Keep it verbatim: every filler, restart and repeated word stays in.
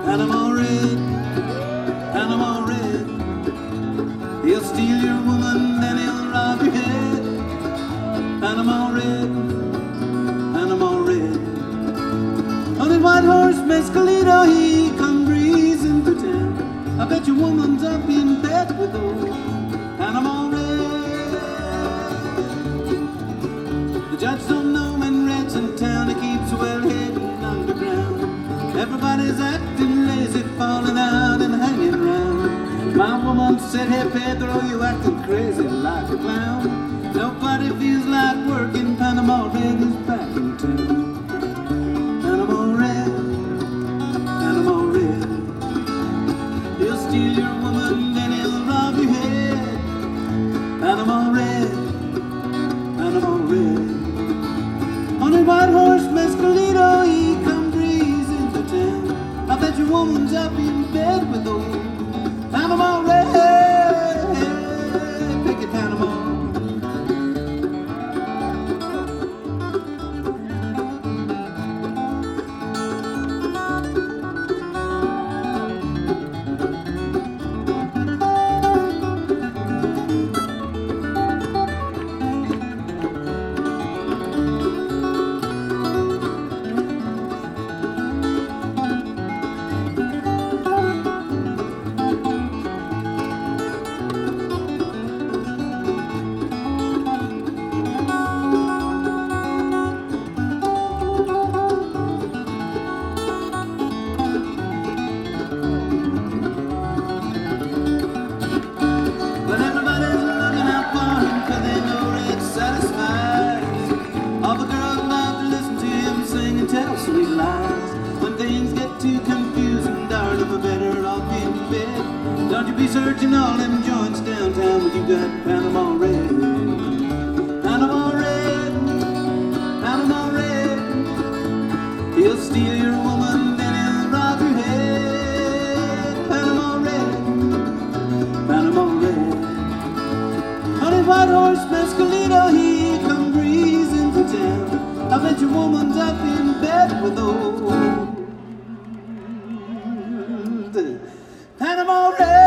Panama Red, Panama Red. He'll steal your woman, then he'll rob your head. Panama Red, Panama Red. On the white horse Mescalito, he come breezing through town. I bet your woman's up in bed with old Panama Red. The judge don't know when Red's in town. He keeps well hidden underground. Everybody's acting lazy, falling out and hanging around. My woman said, hey Pedro, you acting crazy like a clown. Nobody feels like working. Panama Red is back in town. Panama Red, Panama Red. He'll steal your woman, then he'll rob your head. Panama Red, Panama Red. On a white horse Mescalito, he come breezing to town. I bet your woman's up in bed with old Panama Red. Pick it, Panama. Sweet lies. When things get too confusing, darling, we're better off in bed. Don't you be searching all them joints downtown when you got Panama Red. Panama Red, Panama Red. He'll steal your woman, then he'll rob your head. Panama Red, Panama Red. On his white horse Mescalito, he come breezing to town. I bet your woman's up in bed with old Panama Red.